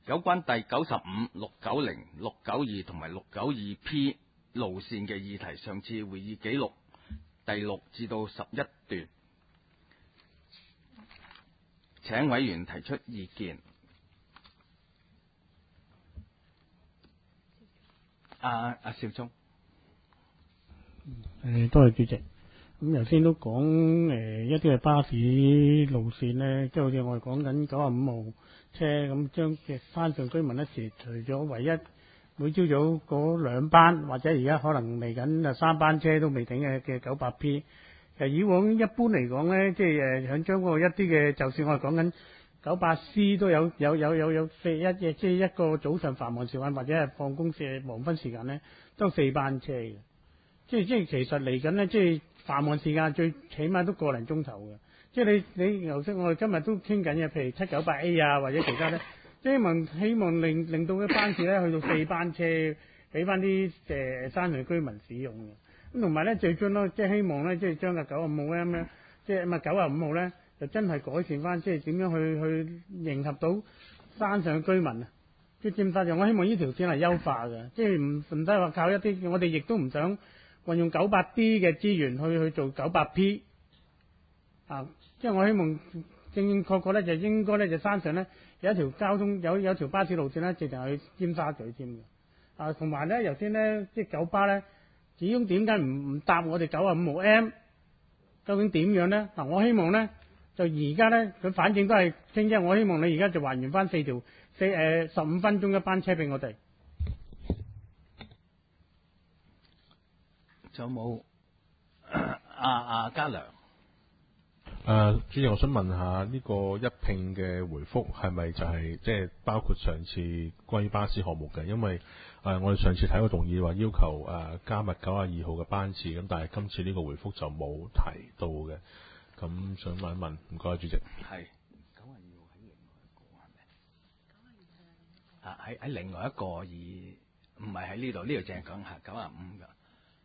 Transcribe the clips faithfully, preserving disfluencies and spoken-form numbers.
有關第九十五、六九零、六九二同埋六九二 P 路線嘅議題，上次會議記錄第六至到十一段，請委員提出意見。阿阿邵聰， 誒，多謝主席。咁頭先都講誒一啲嘅巴士路線咧，即係好似我哋講緊九十五號車咁，將嘅山上居民一時除咗唯一每朝早嗰兩班，或者而家可能嚟緊啊三班車都未頂嘅嘅九百 P。其實以往一般嚟講咧，即係誒響將嗰個一啲嘅，就算我哋講緊九百 C 都有有有有有四一嘅，即係一個早上繁忙時間或者係放工時黃昏時間咧，都四班車嘅。即係即係其實嚟緊咧，即係繁忙時間最起碼都個零鐘頭嘅。即係你你頭先我哋今日都傾緊嘅，譬如七九八 A 啊或者其他咧，即係希望希望令令到啲班次咧去到四班車，俾翻啲誒山上居民使用嘅。咁同埋咧最終咯，即係希望咧，即係將個九十五號 M 咧，即係咪九十五號咧，就真係改善翻，即係點樣去去迎合到山上居民啊！即係尖沙咀，我希望呢條線係優化嘅，即係唔唔得話靠一啲，我哋亦都唔想運用九百 D 嘅資源去去做九百 P 啊！即係我希望正正確確咧，就應該咧就山上咧有一條交通有有條巴士路線咧，直情去尖沙咀添嘅啊！同埋咧，頭先咧即係九巴咧。始終點解唔唔搭我哋九十五號 M？ 究竟點樣咧？嗱，我希望咧就而家咧佢反正都係升啫，我希望你而家就還原翻四條四誒十五分鐘一班車俾我哋。 仲有冇阿阿嘉良？ 誒、uh, 主席，我想問下呢、這個一併嘅回覆係咪就係即係包括上次關於巴士項目嘅？因為誒、呃、我哋上次睇過動議話要求誒、呃、加密九十二號嘅班次，咁但係今次呢個回覆就冇提到嘅。咁想問一問，唔該主席。 係九十二號喺另外一個係咪？啊喺喺另外一個而唔係喺呢度，呢度淨係講係九十五㗎。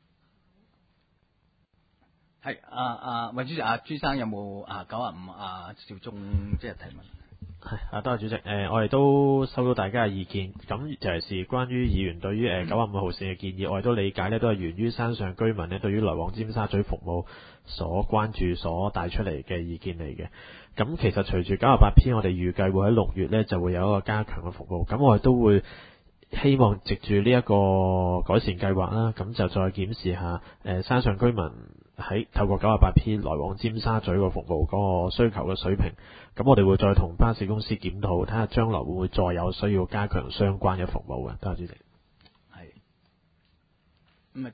係啊啊，喂主席，阿、啊、朱生有冇啊九十五啊邵忠即係提問？ 係啊，多謝主席。誒、呃，我哋都收到大家嘅意見，咁尤其是關於議員對於誒九十五號線嘅建議，我哋都理解咧，都係源於山上居民咧對於來往尖沙咀服務所關注、所帶出嚟嘅意見嚟嘅。咁其實隨住九十八 P， 我哋預計會喺六月咧就會有一個加強嘅服務，咁我哋都會希望藉住呢一個改善計劃啦，咁就再檢視下誒、呃、山上居民喺透過九十八 P 來往尖沙咀個服務嗰個需求嘅水平，咁我哋會再同巴士公司檢討，睇下將來會唔會再有需要加強相關嘅服務嘅。多謝主席。 係咁啊，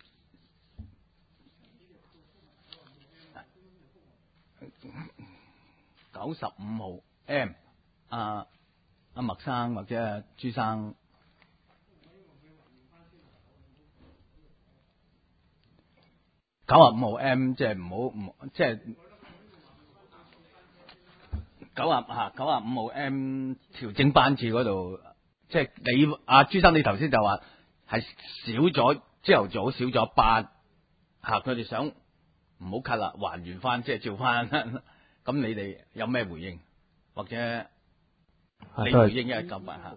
九十五號 M， 阿阿麥生或者朱生。九十五號 M 即係唔好唔即係九十吓九十五號 M 調整班次嗰度，即係你阿朱生你頭先就話係少咗朝頭早少咗班吓，佢哋想唔好 cut 啦，還原翻即係照翻，咁你哋有咩回應或者你回應一九八吓？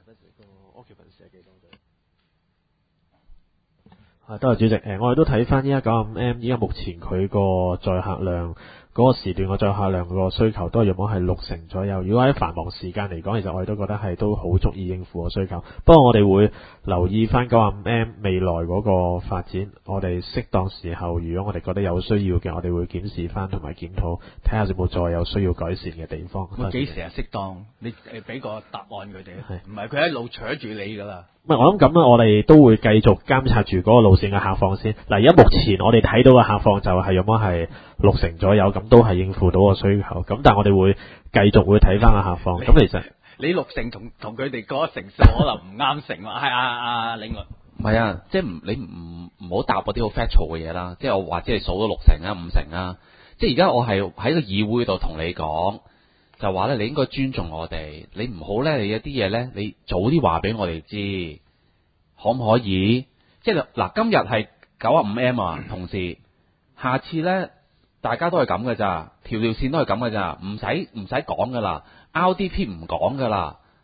啊，多謝主席。誒，我哋都睇翻依家九十五 M，依家目前佢個載客量嗰、那個時段個載客量個需求都係約莫係六成左右。如果喺繁忙時間嚟講，其實我哋都覺得係都好足以應付個需求。不過我哋會留意翻九十五 M 未來嗰個發展，我哋適當時候，如果我哋覺得有需要嘅，我哋會檢視翻同埋檢討，睇下有冇再有需要改善嘅地方。 我幾時係適當？你誒俾個答案佢哋，唔係佢一路扯住你噶啦。 唔係，我諗咁啦，我哋都會繼續監察住嗰個路線嘅客況先。嗱，而家目前我哋睇到嘅客況就係有冇係六成左右，咁都係應付到個需求。咁但係我哋會繼續會睇翻個客況。咁其實你六成同同佢哋嗰成數可能唔啱成喎。係啊啊，另外唔係啊，即係唔你唔唔好答嗰啲好 factual 嘅嘢啦。即係我或者係數到六成啊、五成啊。即係而家我係喺個議會度同你講。就話咧，你應該尊重我哋，你唔好咧，你有啲嘢咧，你早啲話俾我哋知，可唔可以？即係嗱，今日係九十五 M 啊，同事，下次咧，大家都係咁嘅咋，條條線都係咁嘅咋，唔使唔使講噶啦 ，R D P 唔講噶啦，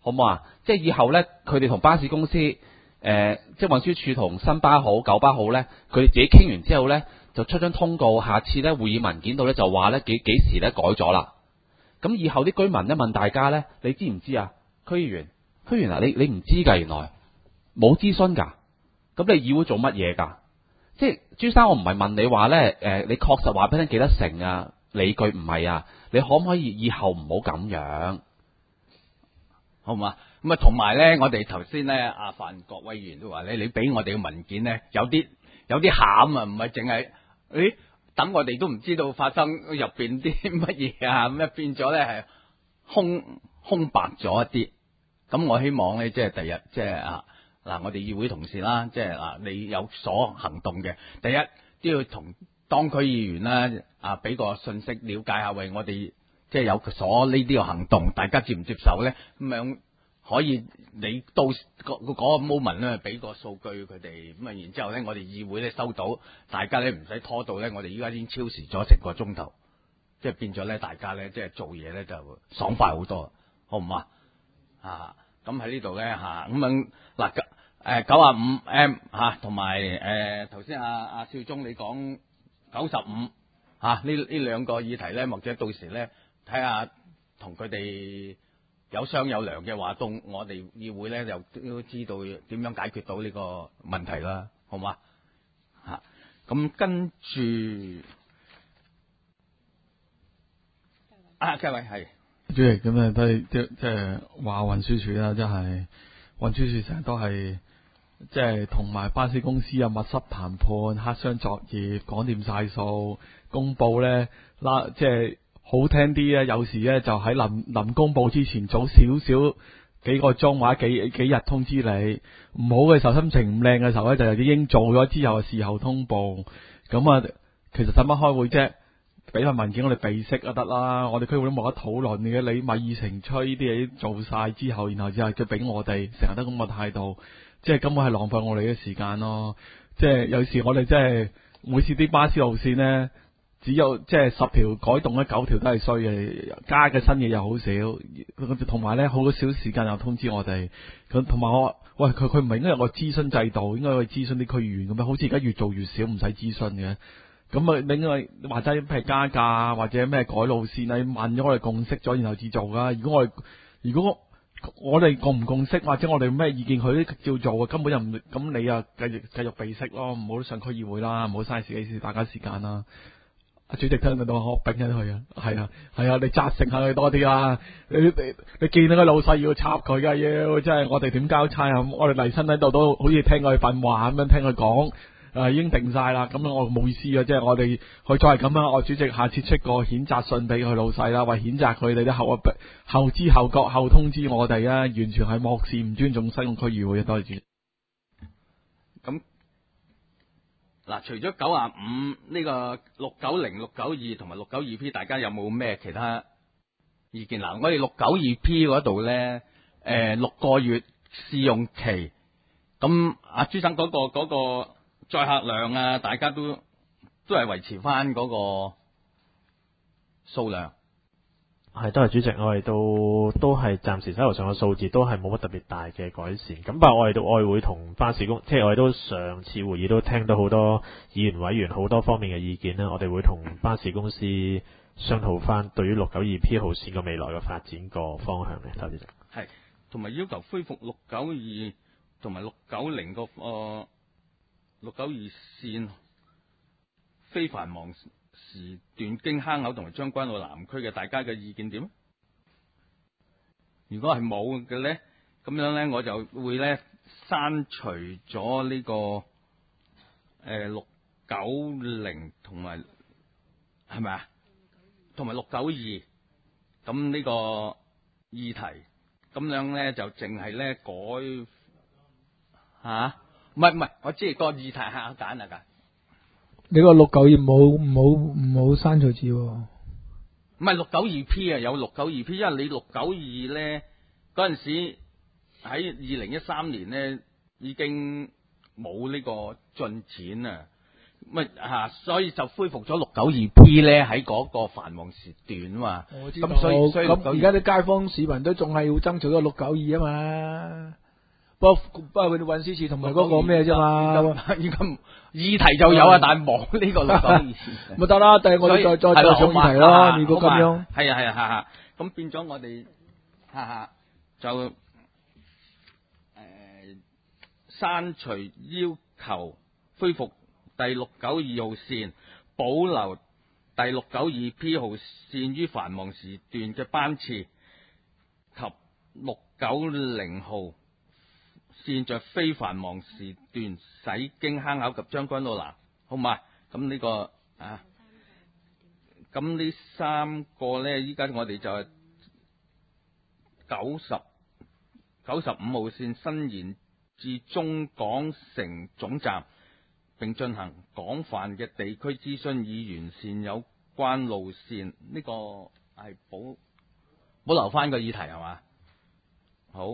好唔好啊？即係以後咧，佢哋同巴士公司誒、呃，即係運輸署同新巴好、九巴好咧，佢哋自己傾完之後咧，就出張通告，下次咧會議文件度咧就話咧幾幾時咧改咗啦。咁以後啲居民咧問大家咧，你知唔知啊？區議員，區議員啊，你你唔知㗎，原來冇諮詢㗎。咁你議會做乜嘢㗎？即係朱生，我唔係問你話咧，誒、呃，你確實話俾你幾多成啊？理據唔係啊，你可唔可以以後唔好咁樣？ 好嘛？咁啊，同埋咧，我哋頭先咧，阿范國威議員都話咧，你俾我哋嘅文件咧，有啲有啲餡啊，唔係淨係，誒，等我哋都唔知道發生入邊啲乜嘢啊，咁啊變咗咧係空空白咗一啲。咁我希望咧，即係第日即係啊，嗱，我哋議會同事啦，即係嗱，你有所行動嘅，第一都要同當區議員啦，啊，俾個信息了解下，為我哋。即係有所呢啲嘅行動，大家接唔接受咧？咁樣可以你到嗰嗰個 moment 咧，俾個數據佢哋，咁啊，然之後咧，我哋議會咧收到，大家咧唔使拖到咧，我哋依家已經超時咗成個鐘頭，即係變咗咧，大家咧即係做嘢咧就爽快好多，好唔好啊？啊，咁喺呢度咧嚇，咁樣嗱誒九啊五 M 嚇，同埋誒頭先阿阿少忠你講九十五嚇，呢呢兩個議題咧，或者到時咧。睇下同佢哋有商有量嘅話，到我哋議會咧又都知道點樣解決到呢個問題啦，好嘛？嚇，咁跟住啊，嘉偉係主席咁啊，都係即即係話運輸署啦，即係運輸署成日都係即係同埋巴士公司啊密室談判、黑箱作業，講掂晒數，公佈咧啦，即係。好聽啲咧，有時咧就喺臨臨公佈之前早少少幾個鐘或者幾幾日通知你。唔好嘅時候，心情唔靚嘅時候咧，就已經做咗之後事後通報。咁啊，其實使乜開會啫？俾份文件我哋備識就得啦。我哋區會都冇得討論嘅，你咪議程催呢啲嘢做晒之後，然後之後就俾我哋成日都咁嘅態度，即係根本係浪費我哋嘅時間咯。即係有時我哋即係每次啲巴士路線咧。只有即係十條改動咧，九條都係衰嘅，加嘅新嘢又好少，同埋咧好少時間又通知我哋。咁同埋我，喂佢佢唔係應該有個諮詢制度，應該去諮詢啲區議員咁樣，好似而家越做越少，唔使諮詢嘅。咁啊，另外或者譬如加價或者咩改路線啊，問咗我哋共識咗，然後至做噶。如果我哋如果我哋共唔共識，或者我哋咩意見佢都照做，根本就唔咁你啊繼續繼續備識咯，唔好上區議會啦，唔好嘥自己大家時間啦。主席聽唔到我丙緊佢啊，係啊係啊，你責成下佢多啲啦。你你你見到個老細要插佢噶，要真係我哋點交差啊？我哋黎身喺度都好似聽佢訓話咁樣聽佢講，誒已經定晒啦。咁樣我冇意思啊，即係我哋佢再係咁樣，我主席下次出個譴責信俾佢老細啦，話譴責佢哋啲後後知後覺後通知我哋啊，完全係漠視唔尊重西貢區議會嘅。多謝主席。 咁。嗱，除咗九啊五呢個六九零、六九二同埋六九二 P， 大家有冇咩其他意見？嗱，我哋六九二 P 嗰度咧，誒、呃、六個月試用期，咁阿朱生嗰個嗰、嗰個載客量啊，大家都都係維持翻嗰個數量。 係，都係主席，我哋都都係暫時手頭上嘅數字都係冇乜特別大嘅改善。咁但係我哋都我哋會同巴士公，即係我哋都上次會議都聽到好多議員委員好多方面嘅意見啦。我哋會同巴士公司商討翻對於六九二 P 號線嘅未來嘅發展個方向嘅。多謝主席。 係，同埋要求恢復六九二同埋六九零個誒六九二線非繁忙時段經坑口同埋將軍澳南區嘅，大家嘅意見點？如果係冇嘅咧，咁樣咧我就會咧刪除咗呢、這個誒六九零同埋係咪啊？同埋六九二咁呢個議題，咁樣咧就淨係咧改吓，唔係唔係，我知個議題係好簡單噶。 你個六九二冇冇冇刪除字喎？ 唔係六九二 P 啊，有六九二 P， 因為你六九二咧嗰陣時喺二零一三年咧已經冇呢個進展啊。 咪嚇，所以就恢復咗六九二 P 咧喺嗰個繁忙時段啊嘛。 我知道。 咁所以所以咁而家啲街坊市民都仲係要爭取嗰六九二啊嘛。不過不過佢哋運輸署同埋嗰個咩啫嘛。 而家議題就有啊，但係冇呢個六九二。 咪得啦，但係我哋再再再上議題咯。如果咁樣， 係啊係啊係啊，咁變咗我哋哈哈就誒刪除要求恢復第六九二號線，保留第六九二 P 號線於繁忙時段嘅班次及六九零號線在非繁忙時段駛經坑口及將軍澳南，好嘛？咁呢、這個啊，咁呢三個咧，依家我哋就係九十九十五號線伸延至中港城總站，並進行廣泛嘅地區諮詢，以完善有關路線。呢、這個係保保留翻個議題係嘛？好。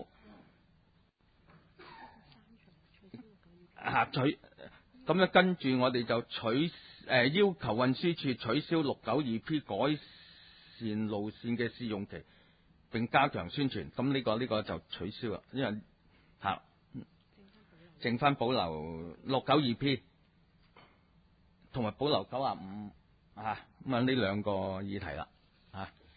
啊取咁樣跟住我哋就取誒、呃、要求運輸署取消六九二 P 改善路線嘅試用期，並加強宣傳。咁呢、這個呢、這個就取消啦，因為嚇、啊、剩翻保留六九二 P 同埋保留九啊五啊，咁啊呢兩個議題啦啊。